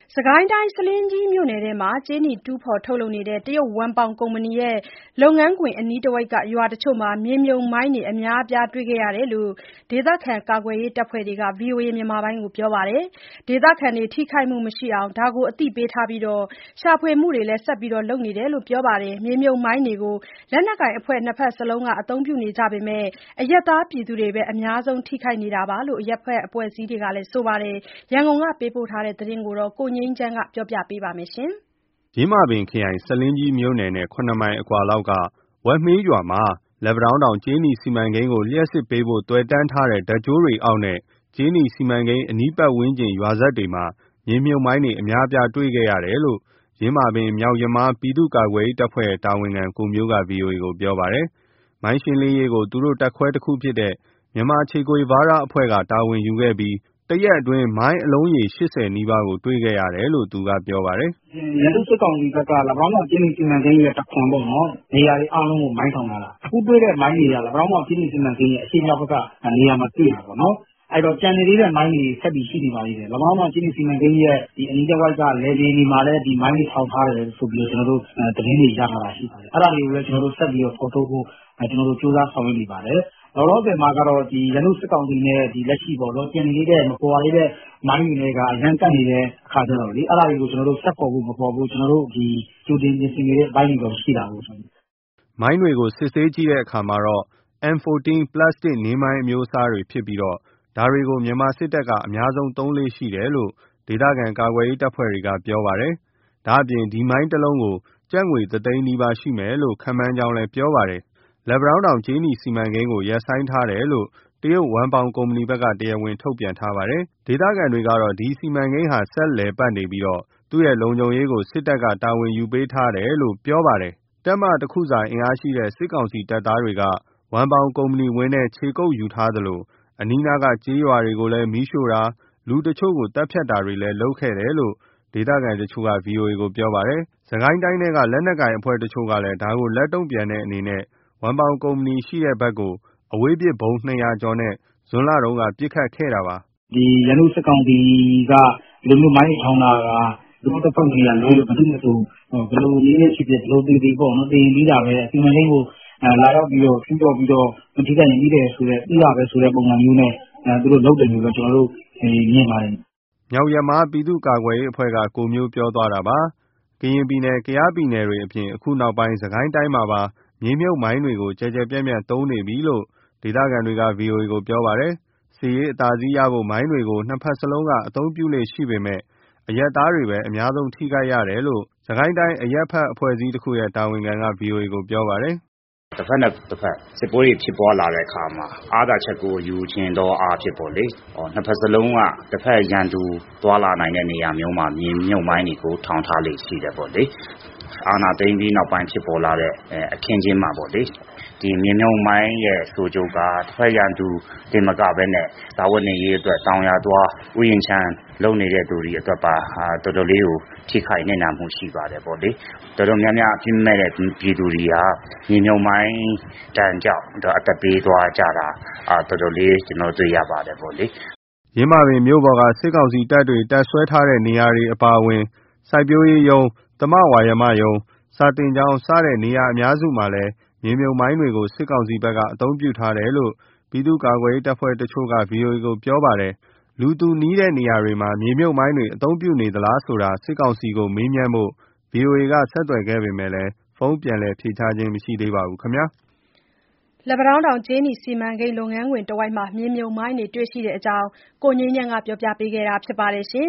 စစ်ကိုင်းတိုင်းဆားလင်းကြီးမြို့နယ်ထဲမှာ ကြေးနီတူးဖော်ထုတ်လုပ်နေတဲ့ တရုတ်ဝမ်ပေါင်ကုမ္ပဏီရဲ့လုပ်ငန်းခွင်အနီးတဝိုက်က ရွာတချို့မှာ မြေမြှုပ်မိုင်းတွေ အများအပြားတွေ့ခဲ့ရတယ်လို့ ဒေသခံကာကွယ်ရေးတပ်ဖွဲ့တွေက VOA ကိုပြောပါတယ်။ ဒေသခံတွေ ထိခိုက်မှုမရှိအောင် ဒါကိုအသိပေးထားပြီး ရှာဖွေမှုတွေလည်း ဆက်လုပ်နေတယ်လို့ ပြောပါတယ်။ မြေမြှုပ်မိုင်းတွေကို လက်နက်ကိုင်အဖွဲ့ နှစ်ဘက်စလုံးက အသုံးပြုနေကြပေမဲ့ အရပ်သားတွေပဲ အများဆုံးထိခိုက်နေတာလို့ အရပ်ဘက်အဖွဲ့အစည်းတွေကလည်း ပြောပါတယ်။ ရန်ကုန်ကပေးပို့တဲ့သတင်းကို ကိုငြိမ်းချမ်းက ပြောပြပါမယ်။ယင်းမာပင်ခရိုင် ဆားလင်းကြီးမြို့နယ်နဲ့ ၇ မိုင်အကွာလောက်က ဝက်မင်းရွာမှာ လက်ပံတောင်းတောင်ကြေးနီစီမံကိန်းကို လျှပ်စစ်ပေးဖို့ သွယ်တန်းထားတဲ့ ဓါတ်ကြိုးတွေအောက်နဲ့ ကြေးနီစီမံကိန်းအနီးပတ်ဝန်းကျင် ရွာစပ်တွေမှာ မြေမြှုပ်မိုင်းတွေ အများအပြားတွေ့ခဲ့ရတယ်လို့ ယင်းမာပင်မြောက်ယမား ပြည်သူ့ကာကွယ်ရေးတပ်ဖွဲ့ရဲ့ တာဝန်ခံ ကိုမျိုးက VOA ကိုပြောပါတယ်။ မိုင်းရှင်းလင်းရေးကို သူတို့တပ်ခွဲတခုဖြစ်တဲ့ မြန်မာခြေကွေဝါးရားအဖွဲ့က တာဝန်ယူခဲ့ပြီး တရက်အတွင်း မိုင်းအလုံးရေ ၈၀ နီးပါးတွေ့ခဲ့ရတယ်လို့ သူကပြောပါတယ်။ “ရန်သူ့စစ်ကောင်စီဘက်က လက်ပံတောင်းတောင်ကြေးနီစီမံကိန်းရဲ့တခွင်ပေါ့နော် နေရာတွေအားလုံးကို မိုင်းထောင်ထားတာ။ အခုတွေ့တဲ့မိုင်းတွေက လက်ပံတောင်းတောင်ကြေးနီစီမံကိန်းရဲ့အရှေ့မြောက်ဘက်ကနေရာမှာတွေ့တာပေါ့နော်။ အဲ့တော့ကျန်နေသေးတဲ့မိုင်းတွေဆက်ပြီးရှိနေပါသေးတယ်။ လက်ပံတောင်းတောင်ကြေးနီစီမံကိန်းရဲ့အနီးတဝိုက်ကလယ်ပြင်တွေမှာလည်း မိုင်းတွေထောင်ထားတယ်ဆိုပြီးတော့ သတင်းတွေရထားတာရှိပါတယ်။ အဲ့ဒါတွေကိုလည်းဆက်ပြီးဖော်ထုတ်ဖို့ ကြိုးစားဆောင်ရွက်နေပါတယ်။ လောလောဆယ်မှာကတော့ ရန်သူ့စစ်ကောင်စီနဲ့ လက်ရှိပေါ့နော် ကျန်နေသေးတဲ့မဖော်ရသေးတဲ့မိုင်းတွေနဲ့က အရမ်းကပ်နေတဲ့အခါကျတော့လေ အဲ့ဒါတွေကိုဆက်ဖော်ဖို့မဖော်ဖို့ ကြိုတင်ပြင်ဆင်နေတဲ့အပိုင်းတွေတော့ရှိတာပေါ့။ ” မိုင်းတွေကို စစ်ဆေးကြည့်တဲ့အခါမှာတော့ M14 ပလတ်စတစ်နင်းမိုင်းအမျိုးအစားတွေဖြစ်ပြီး ဒါတွေကို မြန်မာစစ်တပ်က အများဆုံးသုံးလေ့ရှိတယ်လို့ ဒေသခံကာကွယ်ရေးတပ်ဖွဲ့တွေက ပြောပါတယ်။ ဒါ့အပြင် ဒီမိုင်းတလုံးကို ကျပ်ငွေ ၁ သိန်းနီးပါးရှိမယ်လို့ ခန့်မှန်းကြောင်းလည်း ပြောပါတယ်။ လက်ပံတောင်းတောင်ကြေးနီစီမံကိန်းကို ရပ်ဆိုင်းထားတယ်လို့ တရုတ်ဝမ်ပေါင်ကုမ္ပဏီဘက်က တရားဝင်ထုတ်ပြန်ထားပါတယ်။ ဒေသခံတွေကတော့ ဒီစီမံကိန်းဟာ ဆက်လည်ပတ်နေပြီး သူ့ရဲ့လုံခြုံရေးကို စစ်တပ်က တာဝန်ယူပေးထားတယ်လို့ ပြောပါတယ်။ တပ်မတခုစာအင်အားရှိတဲ့ စစ်ကောင်စီတပ်သားတွေက ဝမ်ပေါင်ကုမ္ပဏီဝင်းထဲ ခြေကုပ်ယူထားသလို အနီးနားက ကျေးရွာတွေကိုလည်း မီးရှို့တာ လူတချို့ကို သတ်ဖြတ်တာတွေလည်း လုပ်ခဲ့တယ်လို့ ဒေသခံတချို့က VOA ကိုပြောပါတယ်။ စစ်ကိုင်းတိုင်းထဲက လက်နက်ကိုင်အဖွဲ့တချို့ကလည်း ဒါကိုလက်တုံ့ပြန်တဲ့အနေနဲ့ ဝမ်ပေါင်ကုမ္ပဏီရှိတဲ့ဘက်ကို အဝေးပစ်ဗုံး ၂၀၀ ကျော်နဲ့ ဇွန်လတုန်းက ပစ်ခတ်ခဲ့တာပါ။ “ရန်သူ့စစ်ကောင်စီက ဒီလိုမျိုးမိုင်းတွေထောင်တာက သူတို့တပ်ဖွဲ့ဝင်တွေကလွဲလို့ ဘယ်သူမဆို ဘယ်လိုနည်းနဲ့ဖြစ်ဖြစ် ဘယ်လိုသေသေပေါ့နော် သေရင်ပြီးတာပဲ စီမံကိန်းကိုလာရောက်ပြီးတော့ကျူးကျော်ပြီးတော့ မထိခိုက်ရင်ပြီးတယ်ဆိုတဲ့ ပြီးတာပဲဆိုတဲ့ပုံစံမျိုးနဲ့ သူတို့လုပ်တယ်လို့ပဲမြင်ပါတယ်။ ” မြောက်ယမား ပြည်သူ့ကာကွယ်ရေးအဖွဲ့က ကိုမျိုးပြောသွားတာပါ။ ကရင်ပြည်နယ် ကယားပြည်နယ်တွေအပြင် အခုနောက်ပိုင်း စစ်ကိုင်းတိုင်းမှာပါ မြေမြှုပ်မိုင်းတွေကို ကျယ်ကျယ်ပြန့်ပြန့်သုံးနေပြီလို့ ဒေသခံတွေက VOA ကိုပြောပါတယ်။ စစ်ရေးအသာစီးရဖို့ မိုင်းတွေကို နှစ်ဘက်စလုံးက အသုံးပြုလေ့ရှိပေမဲ့ အရပ်သားတွေပဲ အများဆုံးထိခိုက်ရတယ်လို့ စစ်ကိုင်းတိုင်းအရပ်ဘက်အဖွဲ့အစည်းတခုရဲ့ တာဝန်ခံက VOA ကိုပြောပါတယ်။ “တဘက်နဲ့တဘက်စစ်ပွဲတွေဖြစ်ပွားလာတဲ့အခါမှာ အားသာချက်ကိုယူချင်သောအားဖြင့်ပေါ့လေ နှစ်ဘက်စလုံးက တဘက်ရန်သူသွားလာနိုင်တဲ့နေရာမျိုးမှာ မြေမြှုပ်မိုင်းတွေကို ထောင်ထားလေ့ရှိတယ်ပေါ့လေ။ အာဏာသိမ်းပြီးနောက်ပိုင်းဖြစ်ပေါ်လာတဲ့အခင်းအကျင်းမှာပေါ့လေ ဒီမြေမြှုပ်မိုင်းရဲ့ဆိုးကျိုးက တဘက်ရန်သူတင်မကဘဲနဲ့ စားဝတ်နေရေးအတွက်တောင်ယာသွားဥယျာဉ်ခြံလုပ်နေတဲ့သူတွေအတွက်ပါ တော်တော်လေးကိုထိခိုက်နစ်နာမှုရှိပါတယ်ပေါ့လေ။ တော်တော်များများအပြစ်မဲ့တဲ့ပြည်သူတွေဟာမြေမြှုပ်မိုင်းဒဏ်ကြောင့်အသက်ပေးသွားကြတာ တော်တော်လေးတွေ့ရပါတယ်ပေါ့လေ။ ” ယင်းမာပင်မြို့ပေါ်က စစ်ကောင်စီတပ်တွေ တပ်စွဲထားတဲ့နေရာတွေအပါအဝင် စိုက်ပျိုးရေးရုံး၊ သမဝါယမရုံး၊ စာသင်ကျောင်း စတဲ့နေရာအများစုမှာလည်း မြေမြှုပ်မိုင်းတွေကို စစ်ကောင်စီဘက်က အသုံးပြုထားတယ်လို့ ပြည်သူ့ကာကွယ်ရေးတပ်ဖွဲ့တချို့က VOA ကိုပြောပါတယ်။ လူသူနီးတဲ့နေရာတွေမှာ မြေမြှုပ်မိုင်းတွေ အသုံးပြုနေသလားဆိုတာ စစ်ကောင်စီကိုမေးမြန်းဖို့ VOA က ဆက်သွယ်ခဲ့ပေမဲ့ ဖုန်းပြန်လည်ဖြေကြားခြင်းမရှိသေးပါဘူးခင်ဗျာ။လက်ပံတောင်းတောင်ကြေးနီစီမံကိန်းလုပ်ငန်းခွင်တဝိုက်မှာ မြေမြှုပ်မိုင်းတွေတွေ့ရှိတဲ့အကြောင်း ကိုငြိမ်းချမ်းကပြောပြပေးခဲ့တာဖြစ်ပါတယ်